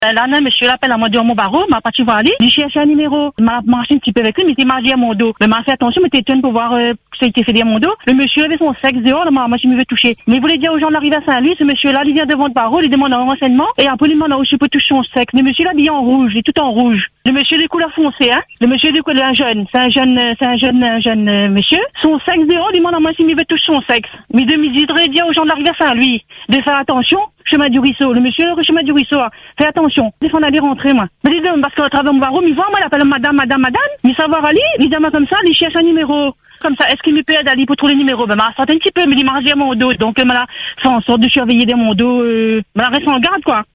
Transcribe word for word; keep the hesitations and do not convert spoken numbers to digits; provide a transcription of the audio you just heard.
Là, non, monsieur l'appelle à moi dans mon barreau, m'a pas tu vas aller, il cherche un numéro, m'a marché un petit peu avec lui, mais il m'a dit à mon dos. Mais m'a fait attention, mais t'étonnes pour voir, euh, ça a été fait à mon dos. Le monsieur avait son sexe dehors, là, moi, je me veux toucher. Mais il voulait dire aux gens d'arriver à Saint-Louis, ce monsieur-là, il vient devant le barreau, il demande un renseignement, et après, il demande où je peux toucher son sexe. Le monsieur, là, habillé en rouge, il est tout en rouge. Le monsieur de couleur foncée, hein. Le monsieur de couleur jeune, c'est un jeune, c'est un jeune, un jeune, euh, monsieur. Son sexe dehors, il demande à moi s'il me veut toucher son sexe. Mais de me dire aux gens d'arriver à Saint-Louis, de faire attention. Chemin du ruisseau, le monsieur, le chemin du ruisseau, fais attention, il faut aller rentrer, moi. Mais dis parce qu'à travers mon barreau, il voit, moi, il appelle madame, madame, madame, mais savoir aller, évidemment, comme ça, il cherche un numéro. Comme ça, est-ce qu'il me peut aller pour trouver le numéro? Ben, m'a sorti un petit peu, mais il m'a rasé à mon dos, donc, euh, m'a fait en sorte de surveiller de mon dos, euh, m'a reste en garde, quoi.